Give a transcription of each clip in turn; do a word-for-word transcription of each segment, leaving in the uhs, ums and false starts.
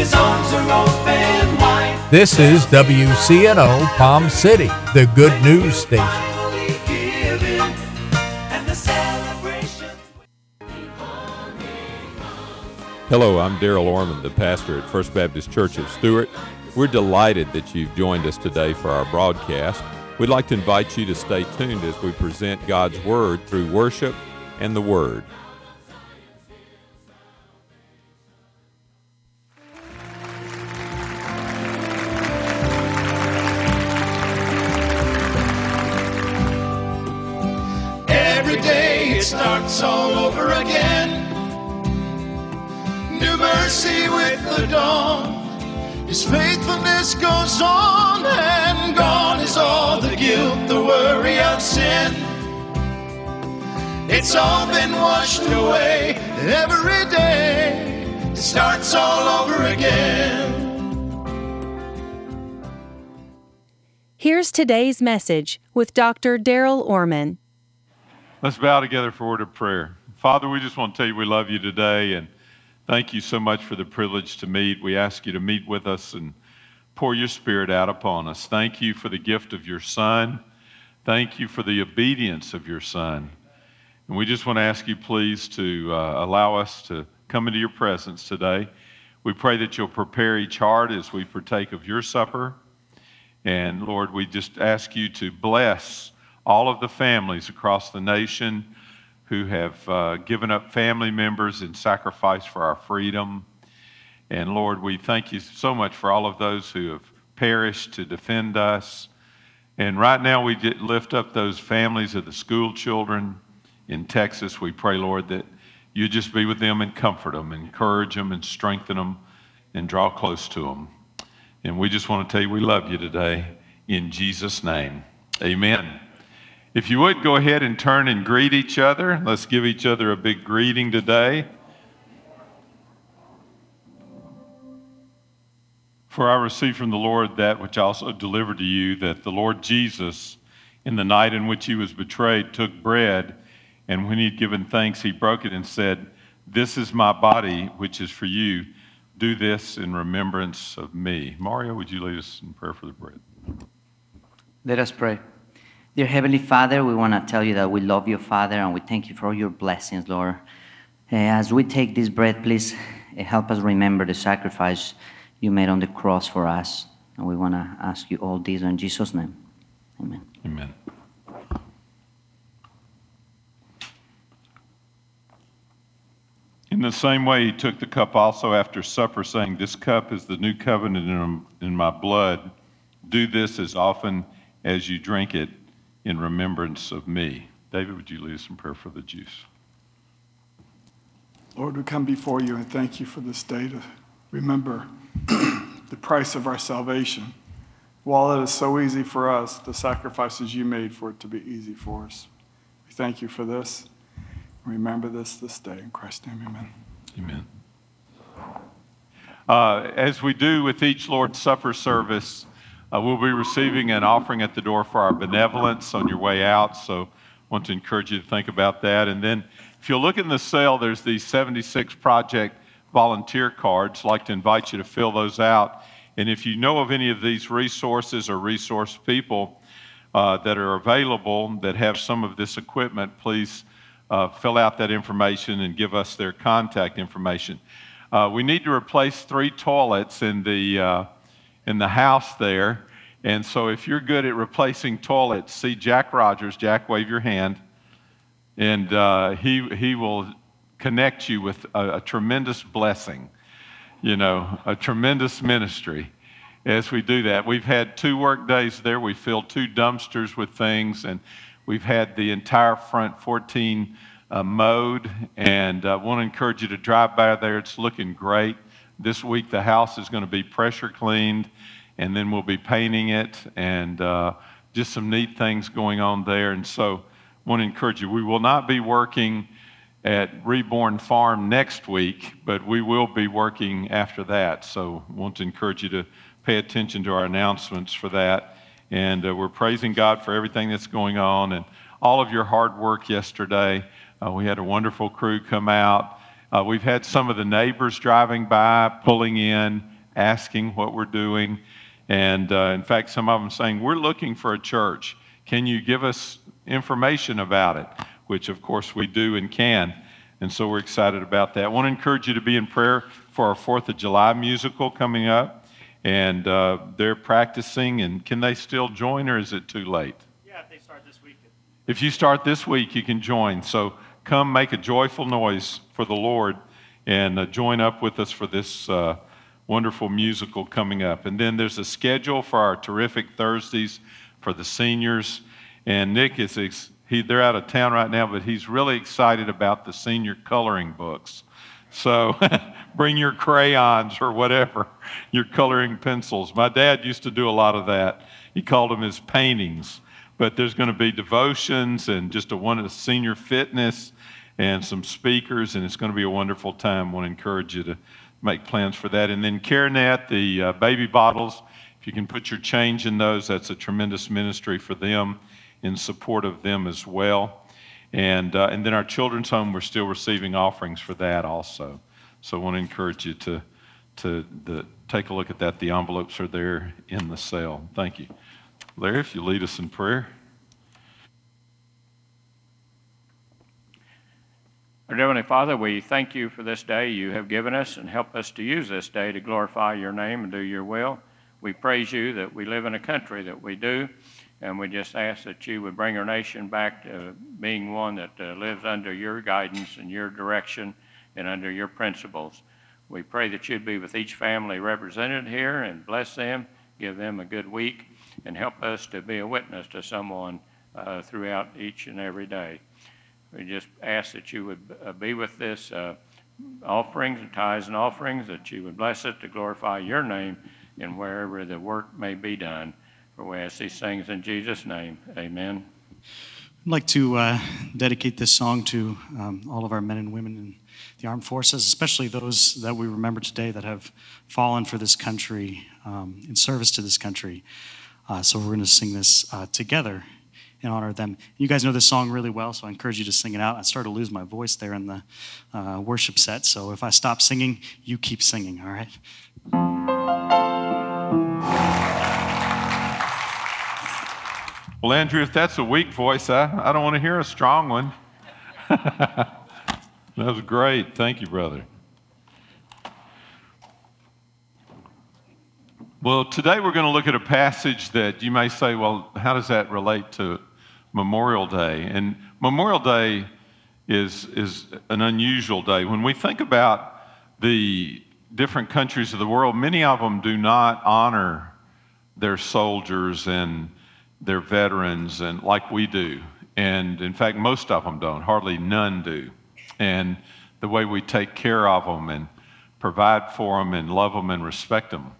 His arms are open wide. This is W C N O Palm City, the good news station. Hello, I'm Daryl Orman, the pastor at First Baptist Church of Stuart. We're delighted that you've joined us today for our broadcast. We'd like to invite you to stay tuned as we present God's Word through worship and the Word. Every day it starts all over again. New mercy with the dawn. His faithfulness goes on, and gone is all the guilt, the worry of sin. It's all been washed away. Every day it starts all over again. Here's today's message with Doctor Daryl Orman. Let's bow together for a word of prayer. Father, we just want to tell you we love you today, and thank you so much for the privilege to meet. We ask you to meet with us and pour your Spirit out upon us. Thank you for the gift of your Son. Thank you for the obedience of your Son. And we just want to ask you, please, to uh, allow us to come into your presence today. We pray that you'll prepare each heart as we partake of your supper. And Lord, we just ask you to bless all of the families across the nation who have uh, given up family members in sacrifice for our freedom. And Lord, we thank you so much for all of those who have perished to defend us. And right now we get, lift up those families of the school children in Texas. We pray, Lord, that you just be with them and comfort them, encourage them and strengthen them and draw close to them. And we just want to tell you we love you today in Jesus' name. Amen. If you would, go ahead and turn and greet each other. Let's give each other a big greeting today. For I received from the Lord that which I also delivered to you, that the Lord Jesus, in the night in which he was betrayed, took bread, and when he had given thanks, he broke it and said, "This is my body, which is for you. Do this in remembrance of me." Mario, would you lead us in prayer for the bread? Let us pray. Dear Heavenly Father, we want to tell you that we love you, Father, and we thank you for all your blessings, Lord. Uh, as we take this bread, please uh, help us remember the sacrifice you made on the cross for us. And we want to ask you all this in Jesus' name. Amen. Amen. In the same way, he took the cup also after supper, saying, "This cup is the new covenant in, in my blood. Do this as often as you drink it in remembrance of me." David, would you lead us in prayer for the juice? Lord, we come before you and thank you for this day to remember the price of our salvation. While it is so easy for us, the sacrifices you made for it to be easy for us. We thank you for this. Remember this this day. In Christ's name, amen. Amen. Uh, as we do with each Lord's Supper service, Uh, we'll be receiving an offering at the door for our benevolence on your way out, so I want to encourage you to think about that. And then if you'll look in the cell, there's these seventy-six project volunteer cards. I'd like to invite you to fill those out. And if you know of any of these resources or resource people uh, that are available that have some of this equipment, please uh, fill out that information and give us their contact information. Uh, we need to replace three toilets in the uh, in the house there. And so if you're good at replacing toilets, see Jack Rogers. Jack, wave your hand. And uh, he he will connect you with a, a tremendous blessing, you know, a tremendous ministry as we do that. We've had two work days there. We filled two dumpsters with things, and we've had the entire front fourteen uh, mowed. And I uh, want to encourage you to drive by there. It's looking great. This week the house is going to be pressure cleaned, and then we'll be painting it, and uh, just some neat things going on there. And so I want to encourage you, we will not be working at Reborn Farm next week, but we will be working after that. So I want to encourage you to pay attention to our announcements for that. And uh, we're praising God for everything that's going on and all of your hard work yesterday. Uh, we had a wonderful crew come out. Uh, we've had some of the neighbors driving by, pulling in, asking what we're doing. And uh, in fact, some of them saying, we're looking for a church. Can you give us information about it? Which of course we do and can. And so we're excited about that. I want to encourage you to be in prayer for our fourth of July musical coming up. And uh, they're practicing. And can they still join, or is it too late? Yeah, if they start this week. If you start this week, you can join. So come make a joyful noise for the Lord and uh, join up with us for this uh, wonderful musical coming up. And then there's a schedule for our terrific Thursdays for the seniors. And Nick is, ex- he, they're out of town right now, but he's really excited about the senior coloring books. So bring your crayons or whatever, your coloring pencils. My dad used to do a lot of that. He called them his paintings. But there's going to be devotions and just a one of senior fitness and some speakers, and it's going to be a wonderful time. I want to encourage you to make plans for that. And then CareNet, the uh, baby bottles, if you can put your change in those, that's a tremendous ministry for them, in support of them as well. And uh, and then our children's home, we're still receiving offerings for that also. So I want to encourage you to to the, take a look at that. The envelopes are there in the cell. Thank you. Larry, if you lead us in prayer. Our Heavenly Father, we thank you for this day you have given us, and help us to use this day to glorify your name and do your will. We praise you that we live in a country that we do, and we just ask that you would bring our nation back to being one that uh, lives under your guidance and your direction and under your principles. We pray that you'd be with each family represented here and bless them, give them a good week, and help us to be a witness to someone uh, throughout each and every day. We just ask that you would uh, be with this uh, offerings and tithes and offerings, that you would bless it to glorify your name in wherever the work may be done. For we ask these things in Jesus' name. Amen. I'd like to uh, dedicate this song to um, all of our men and women in the armed forces, especially those that we remember today that have fallen for this country, um, in service to this country. Uh, so we're going to sing this uh, together in honor of them. You guys know this song really well, so I encourage you to sing it out. I started to lose my voice there in the uh, worship set, so if I stop singing, you keep singing, all right? Well, Andrew, if that's a weak voice, I, I don't want to hear a strong one. That was great. Thank you, brother. Well, today we're going to look at a passage that you may say, well, how does that relate to Memorial Day? And Memorial Day is, is an unusual day. When we think about the different countries of the world, many of them do not honor their soldiers and their veterans and like we do. And in fact, most of them don't, hardly none do. And the way we take care of them and provide for them and love them and respect them.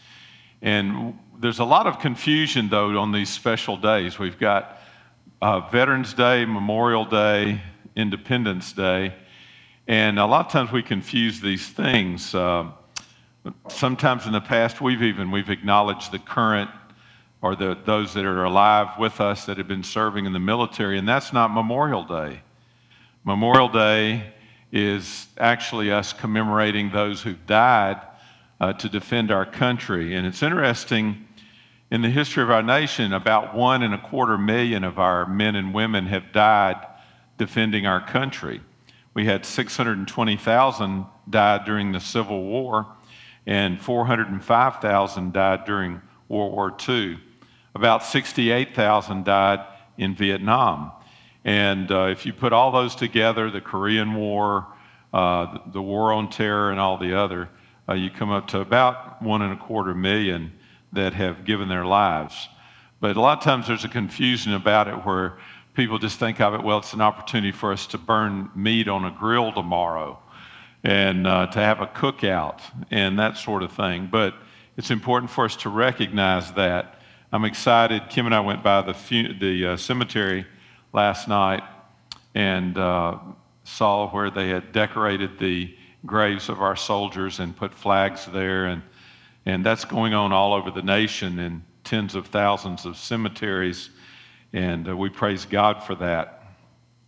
And there's a lot of confusion, though, on these special days. We've got uh, Veterans Day, Memorial Day, Independence Day, and a lot of times we confuse these things. Uh, sometimes in the past, we've even we've acknowledged the current or the, those that are alive with us that have been serving in the military, and that's not Memorial Day. Memorial Day is actually us commemorating those who've died uh, to defend our country. And it's interesting, in the history of our nation, about one and a quarter million of our men and women have died defending our country. We had six hundred twenty thousand died during the Civil War, and four hundred five thousand died during World War Two. About sixty-eight thousand died in Vietnam. And uh, if you put all those together, the Korean War, uh, the War on Terror, and all the other, uh, you come up to about one and a quarter million that have given their lives. But a lot of times there's a confusion about it where people just think of it, well, it's an opportunity for us to burn meat on a grill tomorrow and uh, to have a cookout and that sort of thing. But it's important for us to recognize that. I'm excited. Kim and I went by the, fu- the uh, cemetery last night and uh, saw where they had decorated the graves of our soldiers and put flags there. And, and that's going on all over the nation in tens of thousands of cemeteries. And uh, we praise God for that.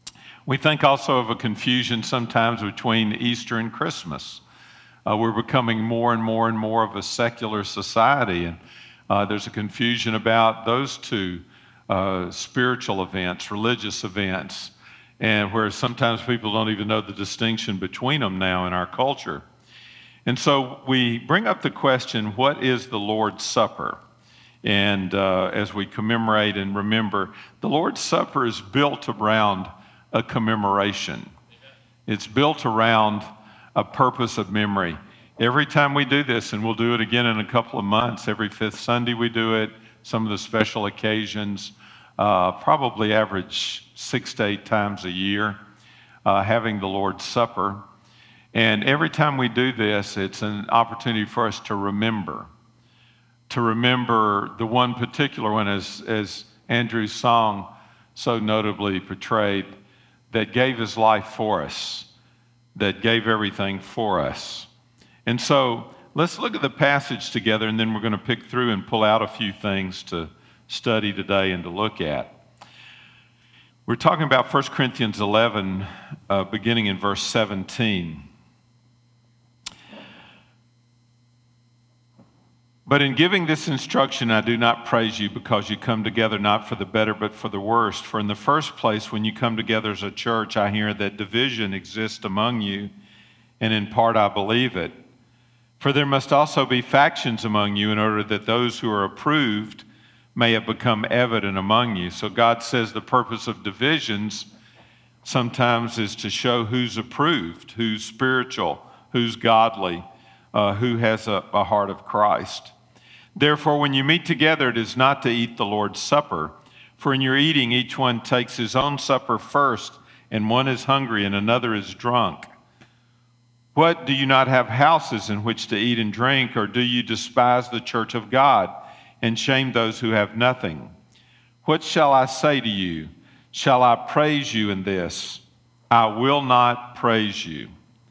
We think also of a confusion sometimes between Easter and Christmas. Uh, we're becoming more and more and more of a secular society, and uh, there's a confusion about those two uh, spiritual events, religious events, and where sometimes people don't even know the distinction between them now in our culture. And so we bring up the question, what is the Lord's Supper? And uh, as we commemorate and remember, the Lord's Supper is built around a commemoration. It's built around a purpose of memory. Every time we do this, and we'll do it again in a couple of months, every fifth Sunday we do it, some of the special occasions, uh, probably average six to eight times a year, uh, having the Lord's Supper. And every time we do this, it's an opportunity for us to remember, to remember the one particular one, as, as Andrew's song so notably portrayed, that gave his life for us, that gave everything for us. And so let's look at the passage together, and then we're going to pick through and pull out a few things to study today and to look at. We're talking about First Corinthians eleven, uh, beginning in verse seventeen. But in giving this instruction, I do not praise you because you come together not for the better, but for the worst. For in the first place, when you come together as a church, I hear that division exists among you, and in part I believe it. For there must also be factions among you in order that those who are approved may have become evident among you. So God says the purpose of divisions sometimes is to show who's approved, who's spiritual, who's godly, uh, who has a, a heart of Christ. Therefore, when you meet together, it is not to eat the Lord's Supper. For in your eating, each one takes his own supper first, and one is hungry and another is drunk. What, do you not have houses in which to eat and drink, or do you despise the church of God and shame those who have nothing? What shall I say to you? Shall I praise you in this? I will not praise you.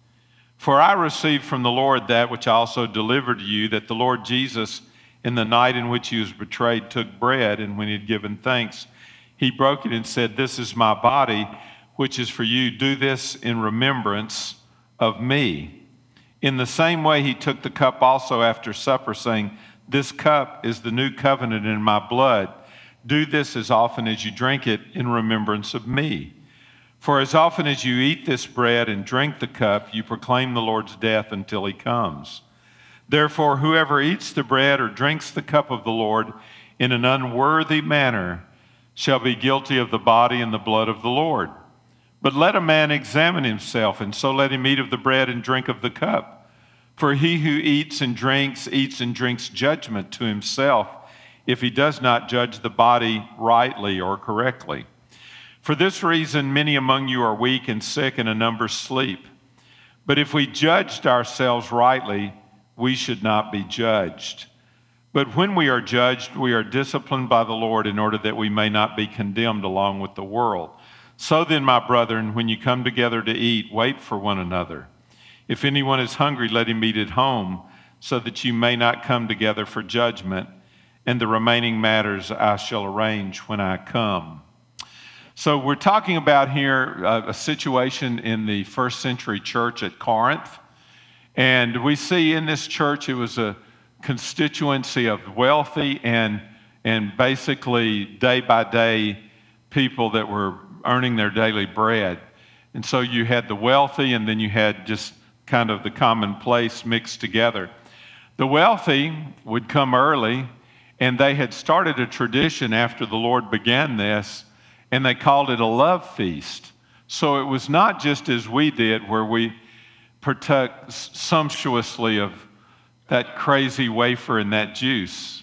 For I received from the Lord that which I also delivered to you, that the Lord Jesus, in the night in which he was betrayed, took bread, and when he had given thanks, he broke it and said, "This is my body, which is for you. Do this in remembrance of me." In the same way, he took the cup also after supper, saying, "This cup is the new covenant in my blood. Do this as often as you drink it in remembrance of me. For as often as you eat this bread and drink the cup, you proclaim the Lord's death until he comes. Therefore, whoever eats the bread or drinks the cup of the Lord in an unworthy manner shall be guilty of the body and the blood of the Lord. But let a man examine himself, and so let him eat of the bread and drink of the cup. For he who eats and drinks, eats and drinks judgment to himself, if he does not judge the body rightly or correctly. For this reason, many among you are weak and sick, and a number sleep. But if we judged ourselves rightly, we should not be judged. But when we are judged, we are disciplined by the Lord in order that we may not be condemned along with the world. So then, my brethren, when you come together to eat, wait for one another. If anyone is hungry, let him eat at home, so that you may not come together for judgment, and the remaining matters I shall arrange when I come. So we're talking about here uh, a situation in the first century church at Corinth. And we see in this church it was a constituency of wealthy and, and basically day-by-day people that were earning their daily bread. And so you had the wealthy, and then you had just kind of the commonplace mixed together. The wealthy would come early, and they had started a tradition after the Lord began this, and they called it a love feast. So it was not just as we did, where we partook sumptuously of that crazy wafer and that juice.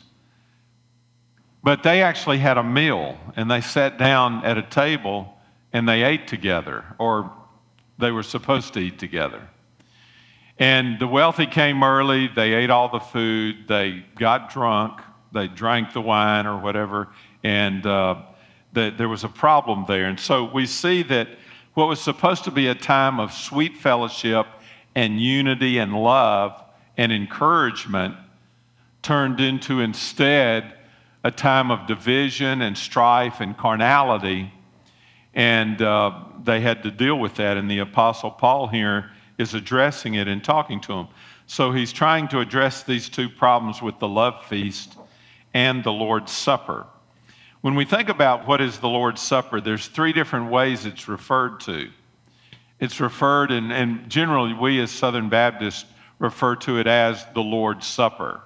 But they actually had a meal, and they sat down at a table and they ate together, or they were supposed to eat together. And the wealthy came early, they ate all the food, they got drunk, they drank the wine or whatever, and uh, the, there was a problem there. And so we see that what was supposed to be a time of sweet fellowship and unity and love and encouragement turned into instead a time of division and strife and carnality. And uh, they had to deal with that. And the Apostle Paul here is addressing it and talking to them. So he's trying to address these two problems with the love feast and the Lord's Supper. When we think about what is the Lord's Supper, there's three different ways it's referred to. It's referred, and, and generally we as Southern Baptists refer to it as the Lord's Supper.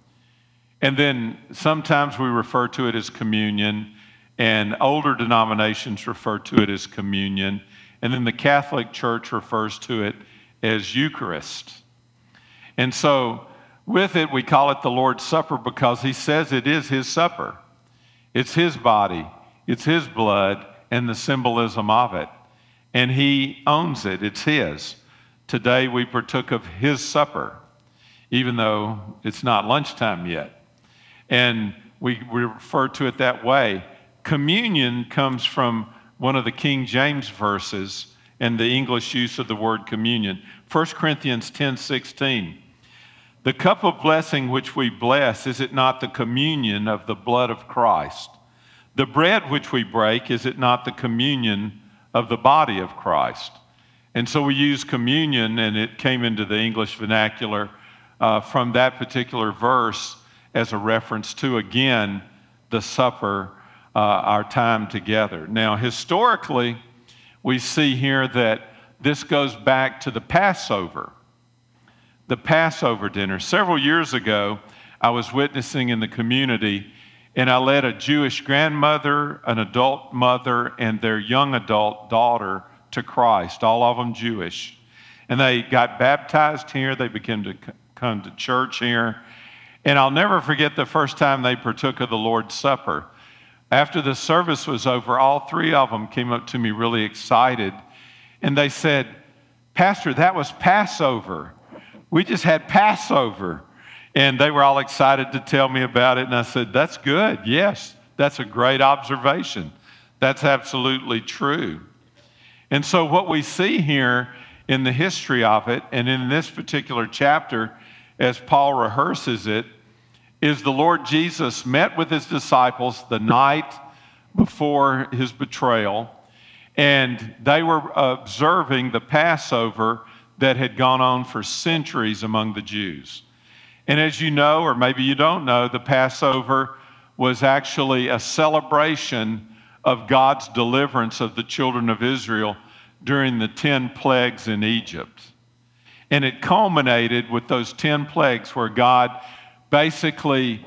And then sometimes we refer to it as communion, and older denominations refer to it as communion, and then the Catholic Church refers to it as Eucharist. And so with it, we call it the Lord's Supper because he says it is his supper. It's his body, it's his blood, and the symbolism of it. And he owns it, it's his. Today we partook of his supper, even though it's not lunchtime yet. And we, we refer to it that way. Communion comes from one of the King James verses and the English use of the word communion. First Corinthians ten sixteen. The cup of blessing which we bless, is it not the communion of the blood of Christ? The bread which we break, is it not the communion of the body of Christ? And so we use communion, and it came into the English vernacular uh, from that particular verse as a reference to, again, the supper, uh, our time together. Now, historically, we see here that this goes back to the Passover. The Passover dinner. Several years ago, I was witnessing in the community, and I led a Jewish grandmother, an adult mother, and their young adult daughter to Christ, all of them Jewish. And they got baptized here. They began to come to church here. And I'll never forget the first time they partook of the Lord's Supper. After the service was over, all three of them came up to me really excited. And they said, "Pastor, that was Passover. We just had Passover." And they were all excited to tell me about it. And I said, "That's good. Yes, that's a great observation. That's absolutely true." And so what we see here in the history of it, and in this particular chapter, as Paul rehearses it, is the Lord Jesus met with his disciples the night before his betrayal, and they were observing the Passover that had gone on for centuries among the Jews. And as you know, or maybe you don't know, the Passover was actually a celebration of God's deliverance of the children of Israel during the ten plagues in Egypt. And it culminated with those ten plagues where God basically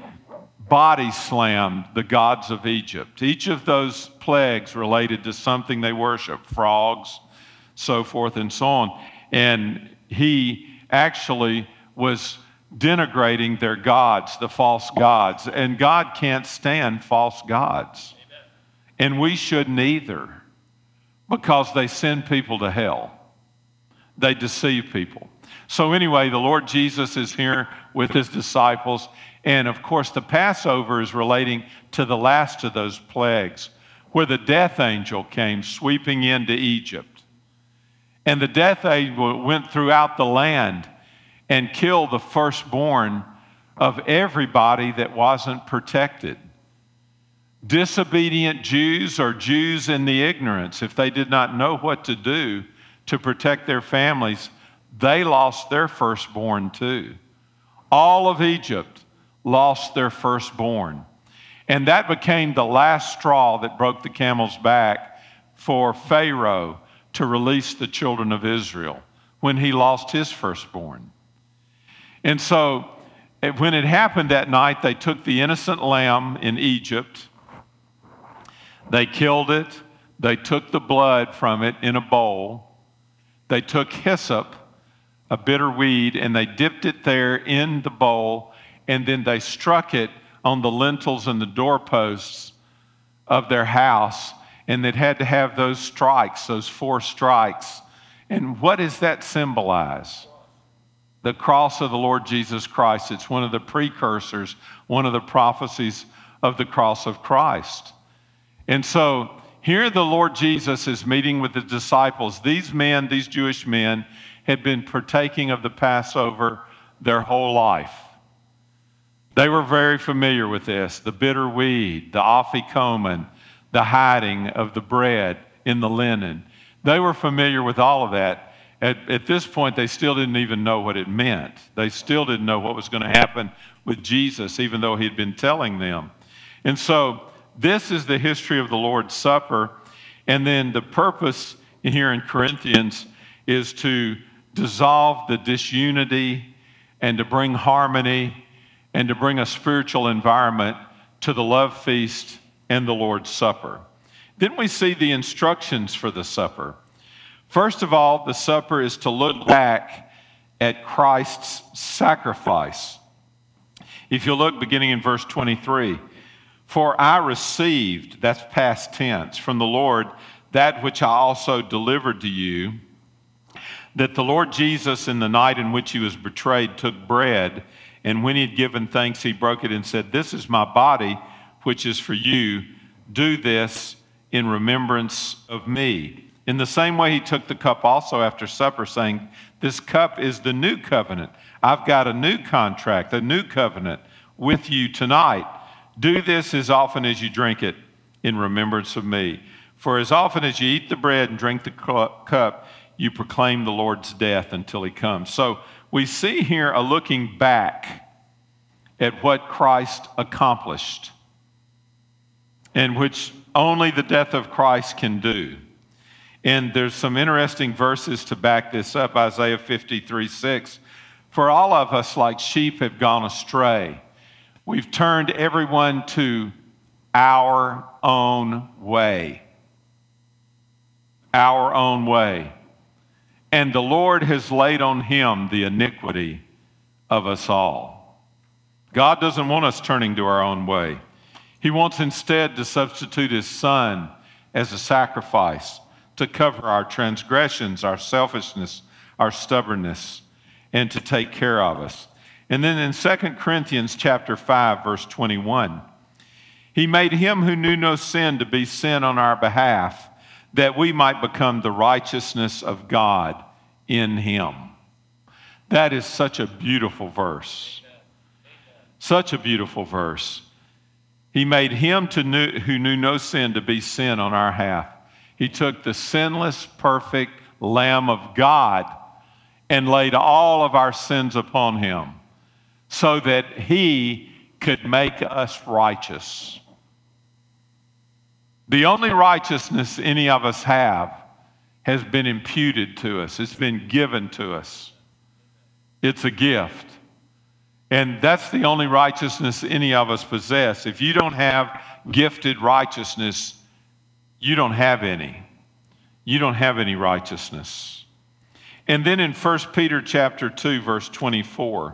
body slammed the gods of Egypt. Each of those plagues related to something they worship, frogs, so forth and so on. And he actually was denigrating their gods, the false gods. And God can't stand false gods. Amen. And we shouldn't either, because they send people to hell. They deceive people. So anyway, the Lord Jesus is here with his disciples. And of course, the Passover is relating to the last of those plagues, where the death angel came sweeping into Egypt. And the death angel went throughout the land and killed the firstborn of everybody that wasn't protected. Disobedient Jews, or Jews in the ignorance, if they did not know what to do to protect their families, they lost their firstborn too. All of Egypt lost their firstborn. And that became the last straw that broke the camel's back for Pharaoh to release the children of Israel, when he lost his firstborn. And so when it happened that night, they took the innocent lamb in Egypt, they killed it, they took the blood from it in a bowl, they took hyssop, a bitter weed, and they dipped it there in the bowl, and then they struck it on the lintels and the doorposts of their house, and it had to have those strikes, those four strikes. And what does that symbolize? The cross of the Lord Jesus Christ. It's one of the precursors, one of the prophecies of the cross of Christ. And so here the Lord Jesus is meeting with the disciples. These men, these Jewish men, had been partaking of the Passover their whole life. They were very familiar with this, the bitter weed, the afikomen, the hiding of the bread in the linen. They were familiar with all of that. At, at this point, they still didn't even know what it meant. They still didn't know what was going to happen with Jesus, even though he had been telling them. And so this is the history of the Lord's Supper. And then the purpose here in Corinthians is to dissolve the disunity and to bring harmony and to bring a spiritual environment to the love feast and the Lord's Supper. Then we see the instructions for the supper. First of all, the supper is to look back at Christ's sacrifice. If you look beginning in verse twenty-three, for I received, that's past tense, from the Lord that which I also delivered to you, that the Lord Jesus in the night in which he was betrayed took bread, and when he had given thanks, he broke it and said, this is my body, which is for you. Do this in remembrance of me. In the same way, he took the cup also after supper, saying, this cup is the new covenant. I've got a new contract, a new covenant with you tonight. Do this as often as you drink it in remembrance of me. For as often as you eat the bread and drink the cup, you proclaim the Lord's death until he comes. So we see here a looking back at what Christ accomplished, and which only the death of Christ can do. And there's some interesting verses to back this up. Isaiah fifty-three six. For all of us like sheep have gone astray. We've turned everyone to our own way. Our own way. And the Lord has laid on him the iniquity of us all. God doesn't want us turning to our own way. He wants instead to substitute his Son as a sacrifice to cover our transgressions, our selfishness, our stubbornness, and to take care of us. And then in Second Corinthians chapter five, verse twenty-one, he made him who knew no sin to be sin on our behalf, that we might become the righteousness of God in him. That is such a beautiful verse. Such a beautiful verse. He made him to knew, who knew no sin to be sin on our behalf. He took the sinless, perfect Lamb of God and laid all of our sins upon him so that he could make us righteous. The only righteousness any of us have has been imputed to us. It's been given to us. It's a gift. And that's the only righteousness any of us possess. If you don't have gifted righteousness, you don't have any. You don't have any righteousness. And then in First Peter chapter two, verse twenty-four,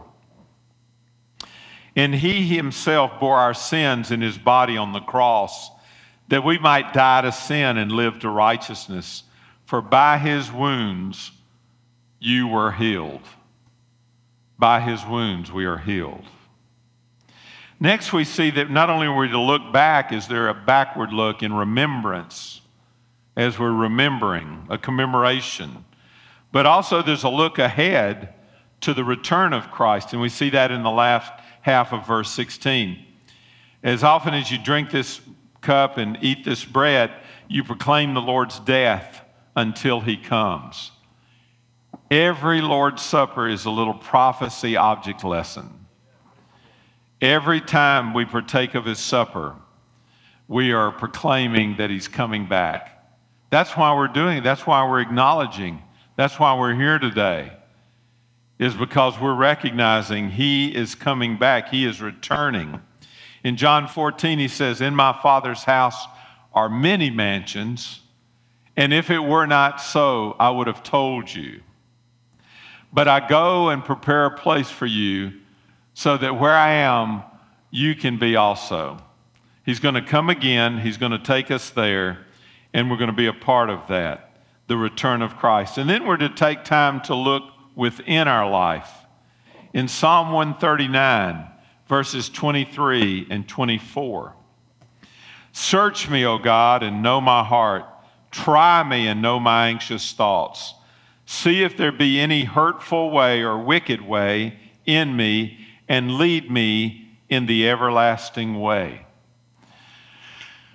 and he himself bore our sins in his body on the cross, that we might die to sin and live to righteousness. For by his wounds you were healed. By his wounds we are healed. Next, we see that not only are we to look back, is there a backward look in remembrance, as we're remembering, a commemoration. But also there's a look ahead to the return of Christ, and we see that in the last half of verse sixteen. As often as you drink this cup and eat this bread, you proclaim the Lord's death until he comes. Every Lord's Supper is a little prophecy object lesson. Every time we partake of his supper, we are proclaiming that he's coming back. That's why we're doing it. That's why we're acknowledging. That's why we're here today, is because we're recognizing he is coming back. He is returning. In John fourteen, he says, in my Father's house are many mansions, and if it were not so, I would have told you. But I go and prepare a place for you, so that where I am, you can be also. He's going to come again. He's going to take us there, and we're going to be a part of that, the return of Christ. And then we're to take time to look within our life. In Psalm one thirty-nine, verses twenty-three and twenty-four, search me, O God, and know my heart. Try me and know my anxious thoughts. See if there be any hurtful way or wicked way in me, and lead me in the everlasting way.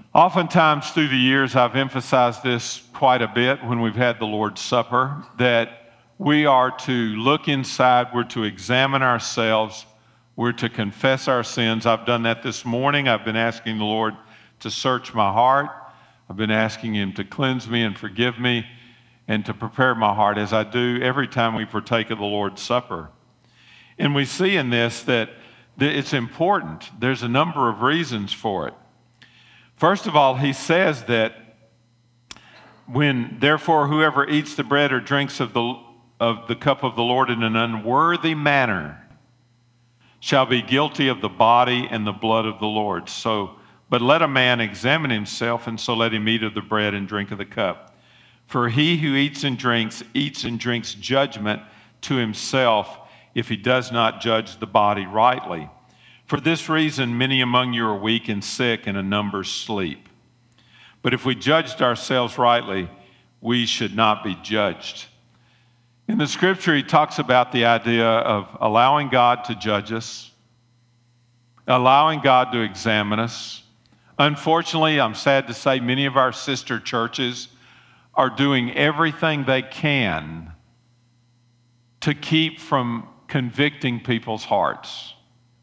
Oftentimes through the years, I've emphasized this quite a bit when we've had the Lord's Supper, that we are to look inside, we're to examine ourselves, we're to confess our sins. I've done that this morning. I've been asking the Lord to search my heart. I've been asking Him to cleanse me and forgive me and to prepare my heart, as I do every time we partake of the Lord's Supper. And we see in this that it's important. There's a number of reasons for it. First of all, He says that when, therefore, whoever eats the bread or drinks of the, of the cup of the Lord in an unworthy manner shall be guilty of the body and the blood of the Lord. So, but let a man examine himself, and so let him eat of the bread and drink of the cup. For he who eats and drinks, eats and drinks judgment to himself, if he does not judge the body rightly. For this reason, many among you are weak and sick, and a number sleep. But if we judged ourselves rightly, we should not be judged. In the scripture, he talks about the idea of allowing God to judge us, allowing God to examine us. Unfortunately, I'm sad to say, many of our sister churches are doing everything they can to keep from convicting people's hearts,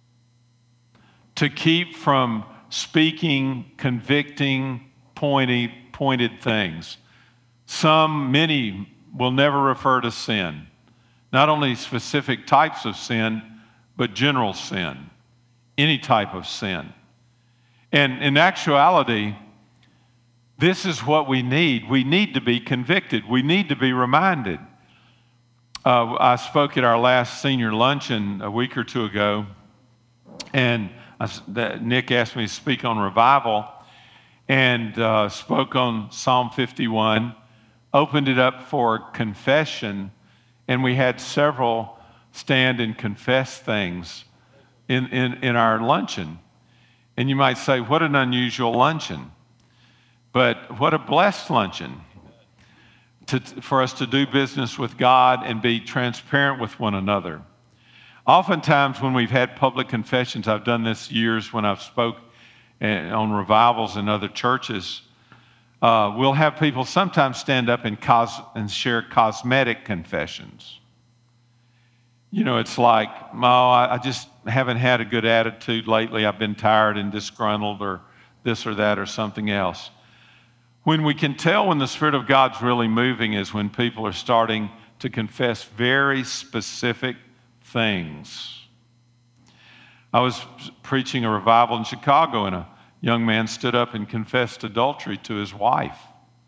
to keep from speaking, convicting, pointy, pointed things. Some, many, will never refer to sin, not only specific types of sin, but general sin, any type of sin. And in actuality, this is what we need. We need to be convicted. We need to be reminded. Uh, I spoke at our last senior luncheon a week or two ago, and I, that Nick asked me to speak on revival, and uh, spoke on Psalm fifty-one, opened it up for confession, and we had several stand and confess things in, in, in our luncheon. And you might say, what an unusual luncheon. But what a blessed luncheon to, for us to do business with God and be transparent with one another. Oftentimes when we've had public confessions, I've done this years when I've spoke on revivals in other churches, uh, we'll have people sometimes stand up and, cos- and share cosmetic confessions. You know, it's like, oh, I just haven't had a good attitude lately. I've been tired and disgruntled, or this or that or something else. When we can tell when the Spirit of God's really moving is when people are starting to confess very specific things. I was preaching a revival in Chicago, and a young man stood up and confessed adultery to his wife.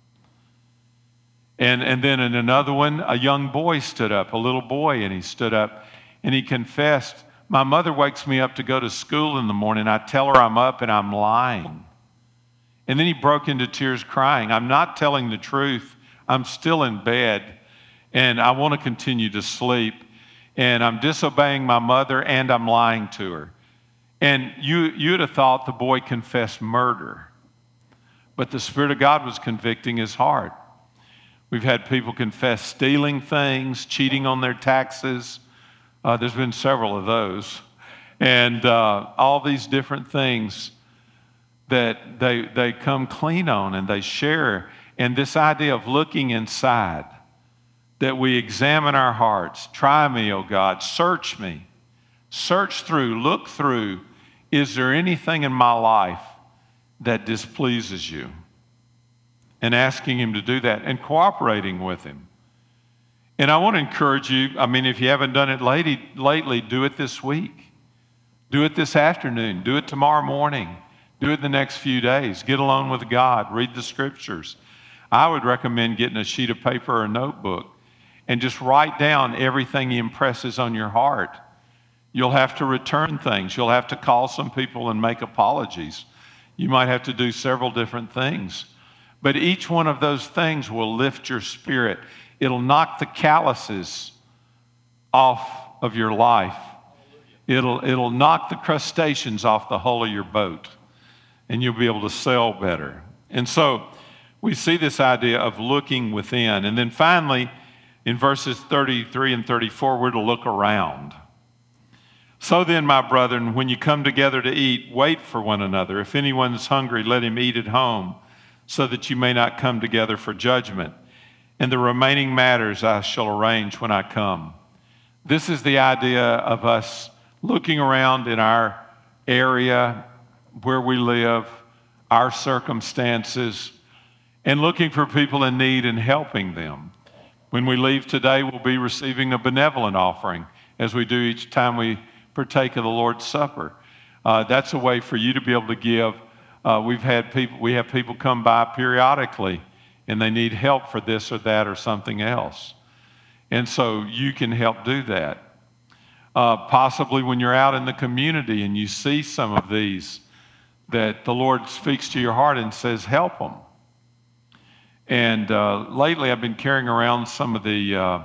And, and then in another one, a young boy stood up, a little boy, and he stood up and he confessed, my mother wakes me up to go to school in the morning. I tell her I'm up and I'm lying. And then he broke into tears crying, I'm not telling the truth. I'm still in bed and I want to continue to sleep. And I'm disobeying my mother and I'm lying to her. And you, you'd have thought the boy confessed murder. But the Spirit of God was convicting his heart. We've had people confess stealing things, cheating on their taxes. Uh, there's been several of those. And uh, all these different things that they, they come clean on and they share. And this idea of looking inside, that we examine our hearts. Try me, O God, search me. Search through, look through. Is there anything in my life that displeases you? And asking Him to do that and cooperating with Him. And I want to encourage you, I mean, if you haven't done it lately, lately, do it this week. Do it this afternoon. Do it tomorrow morning. Do it the next few days. Get alone with God. Read the Scriptures. I would recommend getting a sheet of paper or a notebook and just write down everything He impresses on your heart. You'll have to return things. You'll have to call some people and make apologies. You might have to do several different things. But each one of those things will lift your spirit. It'll knock the calluses off of your life. It'll, it'll knock the crustaceans off the hull of your boat. And you'll be able to sail better. And so we see this idea of looking within. And then finally, in verses thirty-three and thirty-four, we're to look around. So then, my brethren, when you come together to eat, wait for one another. If anyone is hungry, let him eat at home, so that you may not come together for judgment. And the remaining matters I shall arrange when I come. This is the idea of us looking around in our area, where we live, our circumstances, and looking for people in need and helping them. When we leave today, we'll be receiving a benevolent offering, as we do each time we partake of the Lord's Supper. Uh, that's a way for you to be able to give. Uh, we've had people, we have people come by periodically, and they need help for this or that or something else. And so you can help do that. Uh, possibly when you're out in the community and you see some of these, that the Lord speaks to your heart and says, help them. And uh, lately I've been carrying around some of the, uh,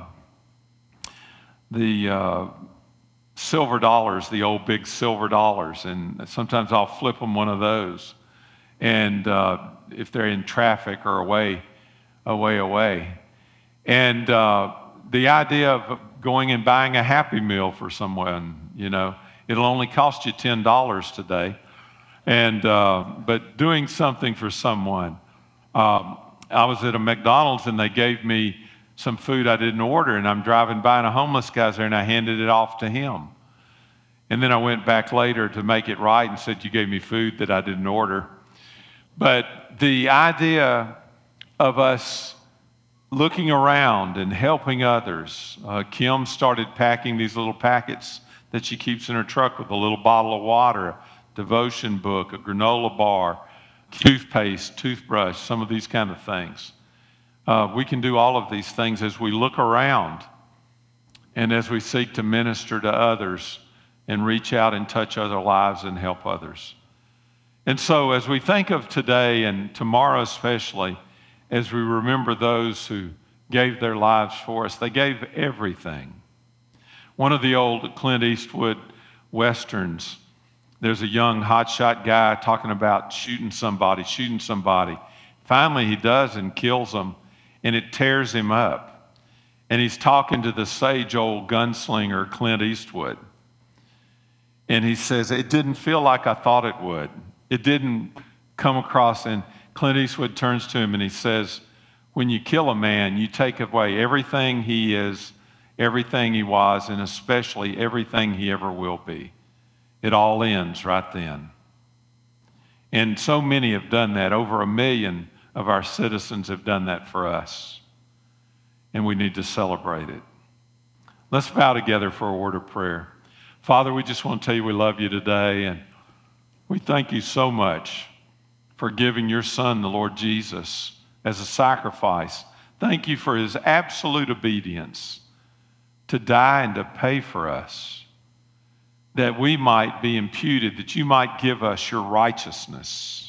the uh, silver dollars, the old big silver dollars, and sometimes I'll flip them one of those. And uh, if they're in traffic or away, away, away. And uh, the idea of going and buying a Happy Meal for someone, you know, it'll only cost you ten dollars today. And, uh, but doing something for someone. Um, I was at a McDonald's and they gave me some food I didn't order, and I'm driving by and a homeless guy's there and I handed it off to him. And then I went back later to make it right and said, you gave me food that I didn't order. But the idea of us looking around and helping others. Uh, Kim started packing these little packets that she keeps in her truck with a little bottle of water, a devotion book, a granola bar, toothpaste, toothbrush, some of these kind of things. Uh, we can do all of these things as we look around and as we seek to minister to others and reach out and touch other lives and help others. And so as we think of today and tomorrow especially, as we remember those who gave their lives for us, they gave everything. One of the old Clint Eastwood westerns, there's a young hotshot guy talking about shooting somebody, shooting somebody. Finally he does and kills them, and it tears him up. And he's talking to the sage old gunslinger Clint Eastwood. And he says, it didn't feel like I thought it would. It didn't come across. And Clint Eastwood turns to him and he says, when you kill a man, you take away everything he is, everything he was, and especially everything he ever will be. It all ends right then. And so many have done that. Over a million of our citizens have done that for us. And we need to celebrate it. Let's bow together for a word of prayer. Father, we just want to tell you we love you today, and we thank you so much for giving your Son, the Lord Jesus, as a sacrifice. Thank you for his absolute obedience to die and to pay for us, that we might be imputed, that you might give us your righteousness.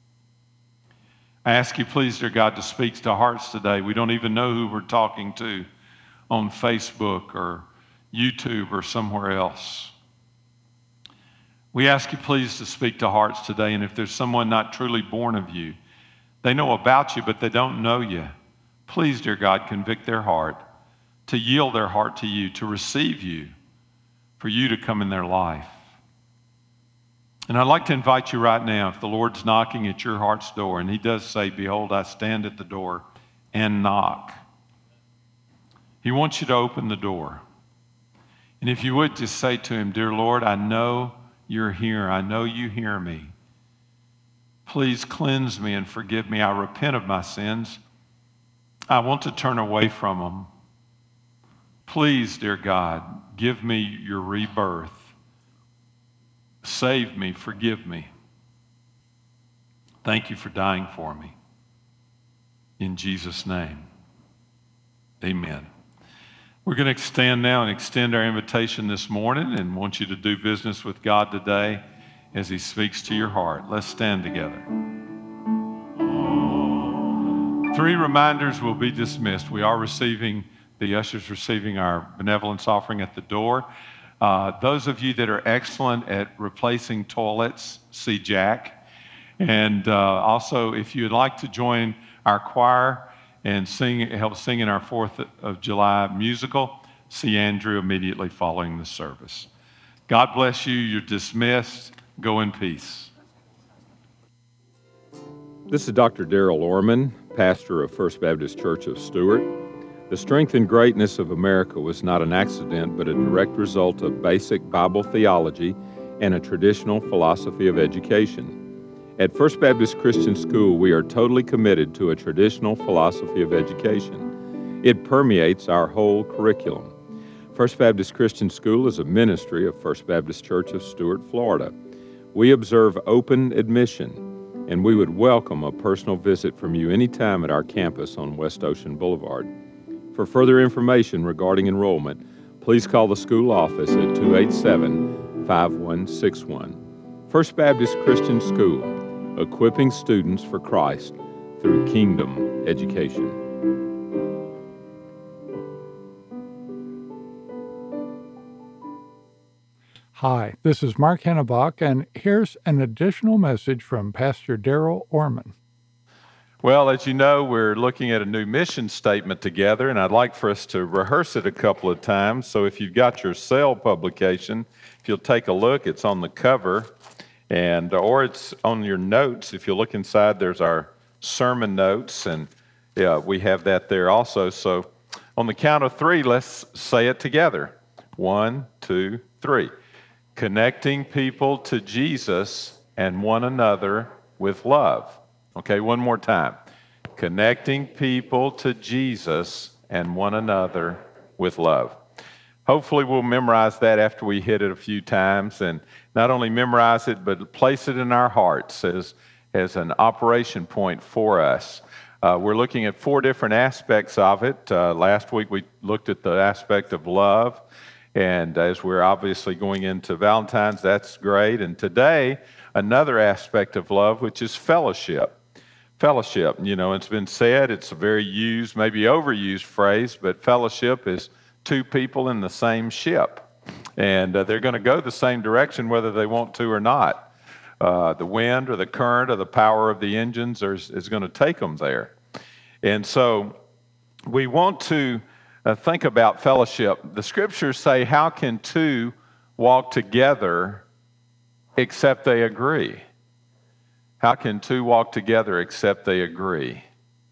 I ask you, please, dear God, to speak to hearts today. We don't even know who we're talking to on Facebook or YouTube or somewhere else. We ask you, please, to speak to hearts today. And if there's someone not truly born of you, they know about you, but they don't know you. Please, dear God, convict their heart, to yield their heart to you, to receive you, for you to come in their life. And I'd like to invite you right now, if the Lord's knocking at your heart's door, and he does say, behold, I stand at the door and knock. He wants you to open the door. And if you would just say to him, dear Lord, I know you're here. I know you hear me. Please cleanse me and forgive me. I repent of my sins. I want to turn away from them. Please, dear God, give me your rebirth. Save me, forgive me. Thank you for dying for me. In Jesus' name, amen. We're going to extend now and extend our invitation this morning and want you to do business with God today as he speaks to your heart. Let's stand together. Three reminders will be dismissed. We are receiving, the ushers receiving our benevolence offering at the door. Uh, those of you that are excellent at replacing toilets, see Jack. And uh, also, if you would like to join our choir and sing, help sing in our fourth of July musical, see Andrew immediately following the service. God bless you. You're dismissed. Go in peace. This is Doctor Darrell Orman, pastor of First Baptist Church of Stuart. The strength and greatness of America was not an accident, but a direct result of basic Bible theology and a traditional philosophy of education. At First Baptist Christian School, we are totally committed to a traditional philosophy of education. It permeates our whole curriculum. First Baptist Christian School is a ministry of First Baptist Church of Stuart, Florida. We observe open admission, and we would welcome a personal visit from you anytime at our campus on West Ocean Boulevard. For further information regarding enrollment, please call the school office at two eight seven, five one six one. First Baptist Christian School, equipping students for Christ through kingdom education. Hi, this is Mark Hennebach, and here's an additional message from Pastor Darrell Orman. Well, as you know, we're looking at a new mission statement together, and I'd like for us to rehearse it a couple of times. So if you've got your cell publication, if you'll take a look, it's on the cover, and or it's on your notes. If you look inside, there's our sermon notes, and yeah, we have that there also. So on the count of three, let's say it together. One, two, three. Connecting people to Jesus and one another with love. Okay, one more time. Connecting people to Jesus and one another with love. Hopefully we'll memorize that after we hit it a few times, and not only memorize it, but place it in our hearts as, as an operation point for us. Uh, we're looking at four different aspects of it. Uh, last week we looked at the aspect of love, and as we're obviously going into Valentine's, that's great. And today, another aspect of love, which is fellowship. Fellowship, you know, it's been said, it's a very used, maybe overused phrase, but fellowship is two people in the same ship. And uh, they're going to go the same direction whether they want to or not. Uh, the wind or the current or the power of the engines are, is going to take them there. And so we want to uh, think about fellowship. The scriptures say, how can two walk together except they agree? How can two walk together except they agree?